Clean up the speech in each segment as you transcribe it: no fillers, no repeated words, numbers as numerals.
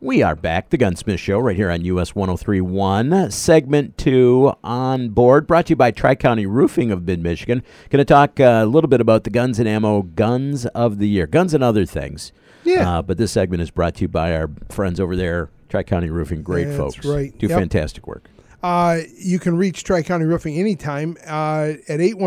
We are back, the Gunsmith Show, right here on US 103.1. Segment 2 on board, brought to you by Tri-County Roofing of Mid-Michigan. Going to talk a little bit about the Guns and Ammo Guns of the Year, guns and other things. Yeah. But this segment is brought to you by our friends over there, Tri-County Roofing. Great folks. That's right. Do fantastic work. You can reach Tri-County Roofing anytime at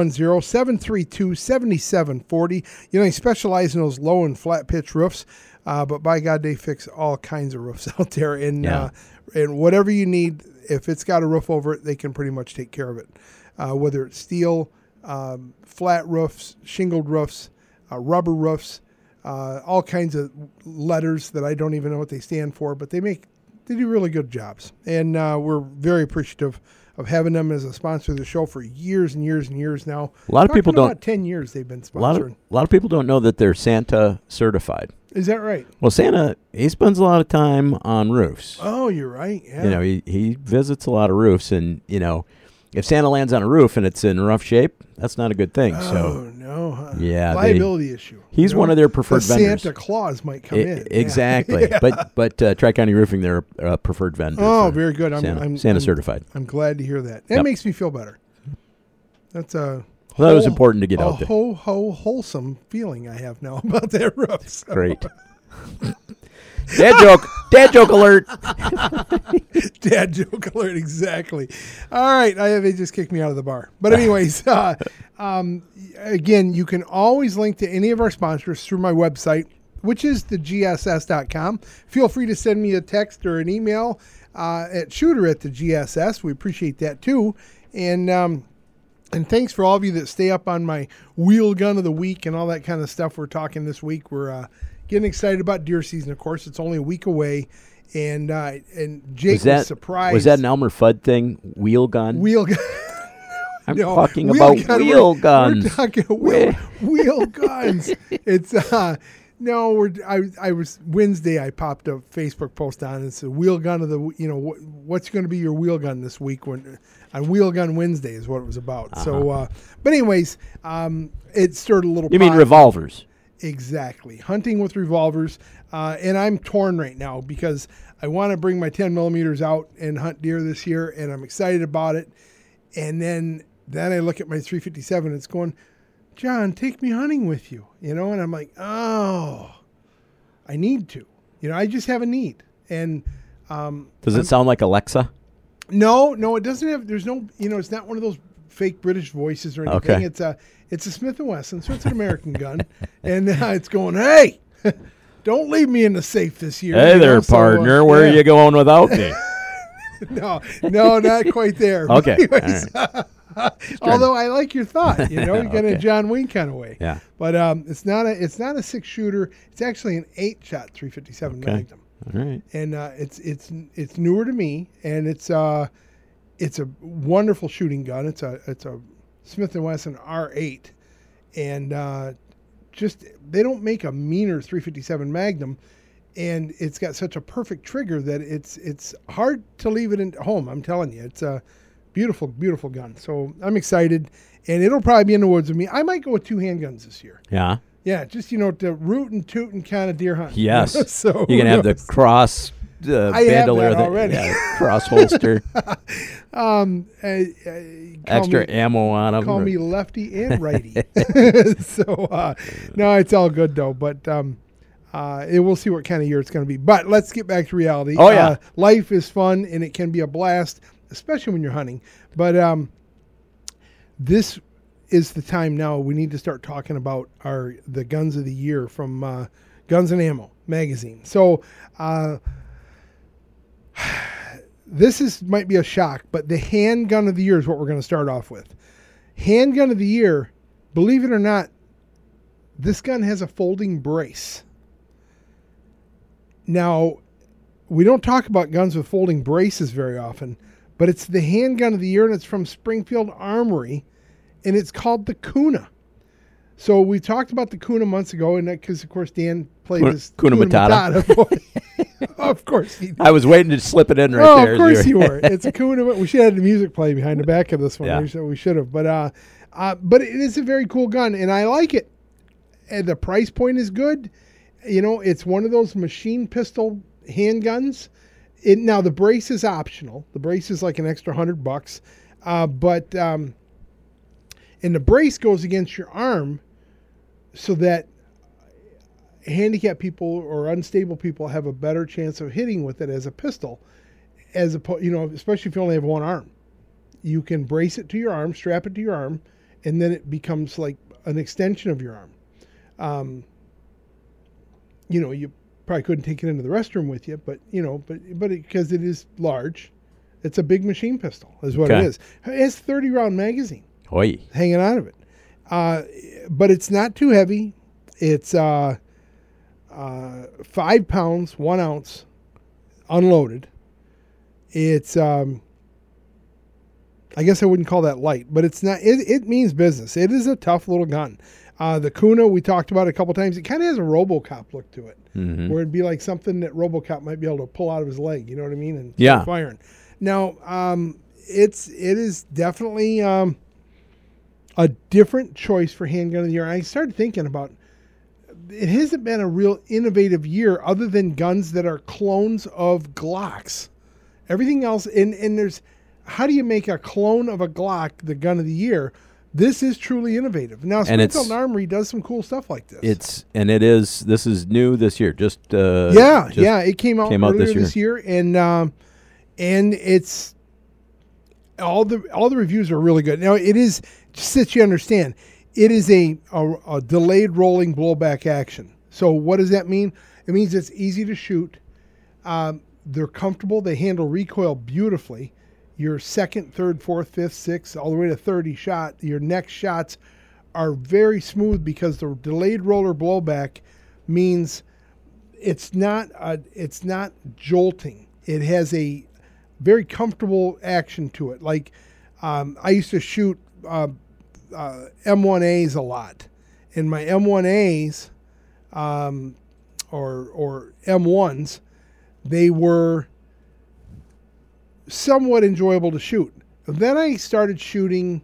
810-732-7740. You know, they specialize in those low and flat pitch roofs. But by God, they fix all kinds of roofs out there. And whatever you need, if it's got a roof over it, they can pretty much take care of it. Whether it's steel, flat roofs, shingled roofs, rubber roofs, all kinds of letters that I don't even know what they stand for, but they do really good jobs. And we're very appreciative of having them as a sponsor of the show for years and years and years now. A lot of people don't. About 10 years they've been sponsoring. A lot of people don't know that they're Santa certified. Is that right? Well, Santa, he spends a lot of time on roofs. Oh, you're right. Yeah. You know, he visits a lot of roofs, and, you know, if Santa lands on a roof and it's in rough shape, that's not a good thing. Oh, no. Huh? Yeah. Liability issue. He's one of their preferred vendors. Santa Claus might come in. Exactly. Yeah. But Tri-County Roofing, they're a preferred vendor. Oh, very good. Santa certified. I'm glad to hear that. That makes me feel better. That's a... Well, that was important to get out there. Wholesome feeling I have now about that roof. So. Great. Dad joke alert. Dad joke alert, exactly. All right, they just kicked me out of the bar. But anyways, again, you can always link to any of our sponsors through my website, which is thegss.com. Feel free to send me a text or an email at shooter@thegss. We appreciate that too. And thanks for all of you that stay up on my wheel gun of the week and all that kind of stuff we're talking this week. We're getting excited about deer season, of course. It's only a week away. And Jake was surprised. Was that an Elmer Fudd thing? Wheel gun? Wheel gun. I'm talking about wheel guns. We're talking wheel guns. It's I was Wednesday. I popped a Facebook post on. It's a wheel gun of the. You know what's going to be your wheel gun this week on Wheel Gun Wednesday is what it was about. Uh-huh. So, but anyways, it stirred a little. You mean revolvers? Exactly, hunting with revolvers. And I'm torn right now because I want to bring my 10 millimeters out and hunt deer this year, and I'm excited about it. And then I look at my 357. It's going, John, take me hunting with you, you know? And I'm like, oh, I need to, I just have a need. And, does it sound like Alexa? No, it doesn't have, there's no, it's not one of those fake British voices or anything. Okay. It's a Smith & Wesson, so it's an American gun. And it's going, hey, don't leave me in the safe this year. Hey there, partner. Where are you going without me? No, not quite there. Okay. Anyways, although I like your thought, you get a John Wayne kind of way. Yeah. But it's not a 6-shooter. It's actually an 8-shot 357 Magnum. All right. And it's newer to me, and it's a wonderful shooting gun. It's a Smith & Wesson R8, and just they don't make a meaner 357 Magnum, and it's got such a perfect trigger that it's hard to leave it at home. I'm telling you, it's a beautiful, beautiful gun. So I'm excited, and it'll probably be in the woods with me. I might go with 2 handguns this year. Yeah. Yeah, just to root and toot and kind of deer hunt. Yes. So you can have the cross bandolier, already. Cross holster. Extra ammo on them. Call me lefty and righty. So no, it's all good though. But we'll see what kind of year it's going to be. But let's get back to reality. Oh yeah, life is fun and it can be a blast, especially when you're hunting. But this is the time now we need to start talking about the guns of the year from Guns and Ammo magazine. So this might be a shock, but the handgun of the year is what we're going to start off with. Handgun of the year, believe it or not, this gun has a folding brace. Now, we don't talk about guns with folding braces very often, but it's the handgun of the year, and it's from Springfield Armory, and it's called the Kuna. So we talked about the Kuna months ago, and because, of course, Dan played this Kuna Matata. Of course he did. I was waiting to slip it in right there. Of course you were. It's a Kuna. We should have had the music play behind the back of this one. Yeah. We should have. But it is a very cool gun, and I like it. And the price point is good. It's one of those machine pistol handguns, now the brace is optional. The brace is like an extra $100, but and the brace goes against your arm so that handicapped people or unstable people have a better chance of hitting with it as a pistol, as opposed, especially if you only have one arm. You can brace it to your arm, strap it to your arm, and then it becomes like an extension of your arm. You probably couldn't take it into the restroom with you, but because it is large, it's a big machine pistol, is what it is. It has 30-round magazine hanging out of it, but it's not too heavy. It's 5 pounds, 1 ounce, unloaded. It's I guess I wouldn't call that light, but it's not. It means business. It is a tough little gun. The Kuna, we talked about it a couple times. It kind of has a RoboCop look to it, where it'd be like something that RoboCop might be able to pull out of his leg. You know what I mean? And start firing. Now, it is definitely a different choice for handgun of the year. I started thinking about. It hasn't been a real innovative year other than guns that are clones of Glocks. Everything else, and there's. How do you make a clone of a Glock the gun of the year? This is truly innovative. Now, Springfield Armory does some cool stuff like this. This is new this year. It came out earlier this year, and it's all the reviews are really good. Now, it is, just so that you understand, it is a delayed rolling blowback action. So what does that mean? It means it's easy to shoot. They're comfortable. They handle recoil beautifully. Your second, third, fourth, fifth, sixth, all the way to 30 shot, your next shots are very smooth because the delayed roller blowback means it's not jolting. It has a very comfortable action to it. Like I used to shoot M1As a lot, and my M1As or M1s, they were somewhat enjoyable to shoot. Then I started shooting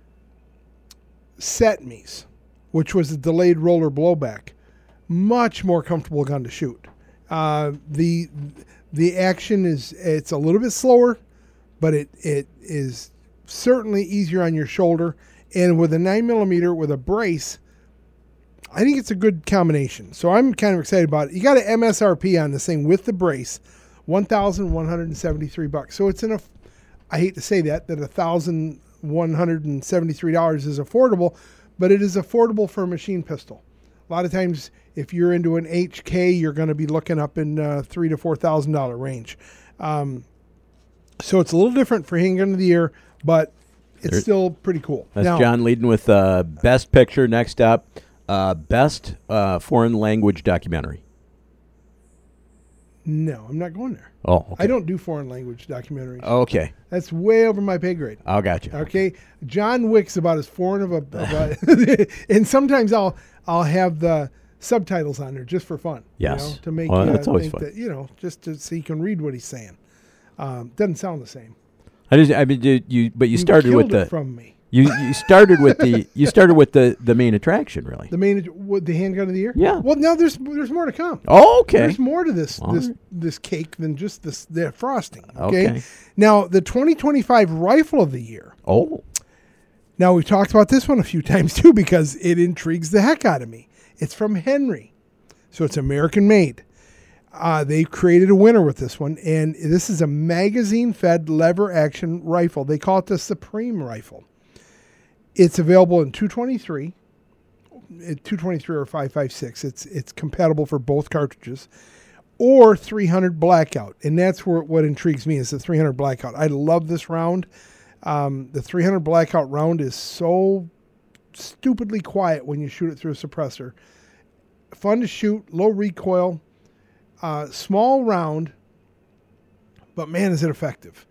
Setme's, which was a delayed roller blowback. Much more comfortable gun to shoot. The action it's a little bit slower, but it is certainly easier on your shoulder. And with a 9mm with a brace, I think it's a good combination. So I'm kind of excited about it. You got an MSRP on this thing with the brace. $1,173. So it's I hate to say that $1,173 is affordable, but it is affordable for a machine pistol. A lot of times, if you're into an HK, you're going to be looking up in $3,000 to $4,000 range. So it's a little different for handgun of the year, but it's still pretty cool. That's now, John leading with Best Picture. Next up, Best Foreign Language Documentary. No, I'm not going there. Oh, okay. I don't do foreign language documentaries. Okay. That's way over my pay grade. Oh, gotcha. Okay. John Wick's about as foreign of a and sometimes I'll have the subtitles on there just for fun. Yes. To make that's always fun. That, just so you can read what he's saying. Doesn't sound the same. But you started with it from me. You started with the main attraction, really. The handgun of the year? Yeah. Well, now there's more to come. Oh, okay. There's more to this cake than just the frosting. Okay. Now the 2025 rifle of the year. Oh. Now we've talked about this one a few times too because it intrigues the heck out of me. It's from Henry, so it's American made. They created a winner with this one, and this is a magazine-fed lever action rifle. They call it the Supreme rifle. It's available in 223 or 5.56. It's compatible for both cartridges, or 300 blackout, and that's what intrigues me is the 300 blackout. I love this round. The 300 blackout round is so stupidly quiet when you shoot it through a suppressor. Fun to shoot, low recoil, small round, but man, is it effective.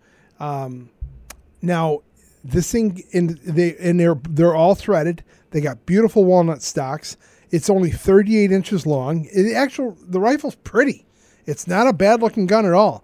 Now. This thing, they're all threaded. They got beautiful walnut stocks. It's only 38 inches long. The rifle's pretty. It's not a bad looking gun at all.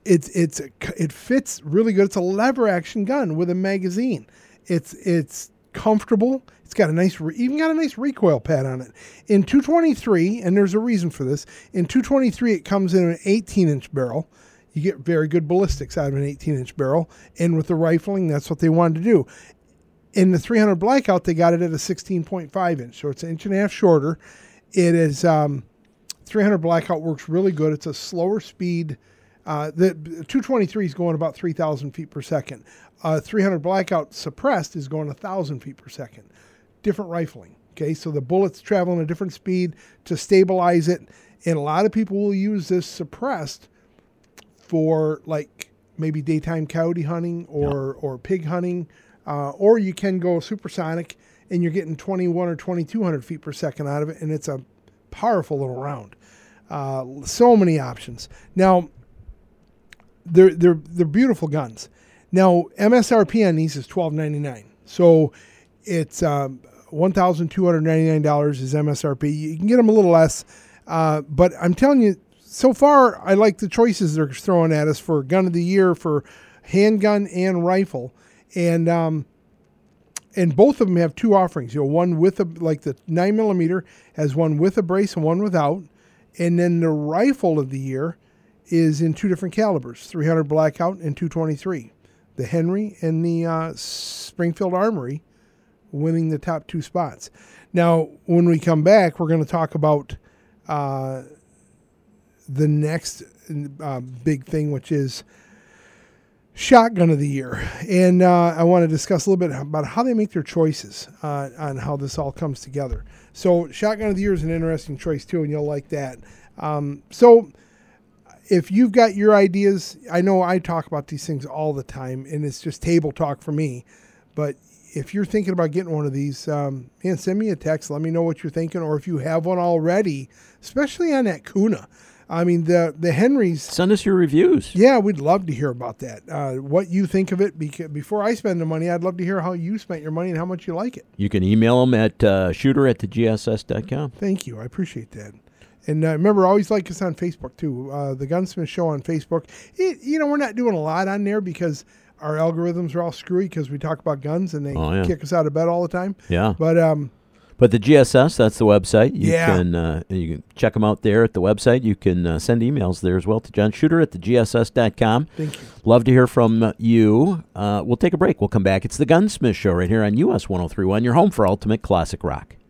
It fits really good. It's a lever action gun with a magazine. It's comfortable. It's got a nice, even got a nice recoil pad on it. In 223, and there's a reason for this. In 223, it comes in an 18-inch barrel. You get very good ballistics out of an 18-inch barrel, and with the rifling, that's what they wanted to do. In the 300 Blackout, they got it at a 16.5 inch, so it's an inch and a half shorter. It is 300 Blackout works really good. It's a slower speed. The 223 is going about 3,000 feet per second. 300 Blackout suppressed is going 1,000 feet per second. Different rifling. Okay, so the bullets travel at a different speed to stabilize it, and a lot of people will use this suppressed for like maybe daytime coyote hunting or pig hunting, or you can go supersonic and you're getting 21 or 2,200 feet per second out of it, and it's a powerful little round. So many options. Now, they're beautiful guns. Now, MSRP on these is $1,299. So it's $1,299 is MSRP. You can get them a little less, but I'm telling you, so far I like the choices they're throwing at us for gun of the year for handgun and rifle, and both of them have two offerings. One with like the 9mm has one with a brace and one without, and then the rifle of the year is in two different calibers, 300 Blackout and 223. The Henry and the Springfield Armory winning the top two spots. Now, when we come back, we're going to talk about the next big thing, which is shotgun of the year. And I want to discuss a little bit about how they make their choices on how this all comes together. So shotgun of the year is an interesting choice too, and you'll like that. So if you've got your ideas, I know I talk about these things all the time, and it's just table talk for me. But if you're thinking about getting one of these, send me a text. Let me know what you're thinking, or if you have one already, especially on that Kuna. I mean, the Henrys. Send us your reviews. Yeah, we'd love to hear about that. What you think of it. Because before I spend the money, I'd love to hear how you spent your money and how much you like it. You can email them at shooter@thegss.com. Thank you. I appreciate that. And remember, always like us on Facebook, too. The Gunsmith Show on Facebook. We're not doing a lot on there because our algorithms are all screwy because we talk about guns and they kick us out of bed all the time. Yeah. But the GSS, that's the website. You can check them out there at the website. You can send emails there as well to John Shooter at thegss.com. Thank you. Love to hear from you. We'll take a break. We'll come back. It's the Gunsmith Show right here on US 103.1, your home for ultimate classic rock.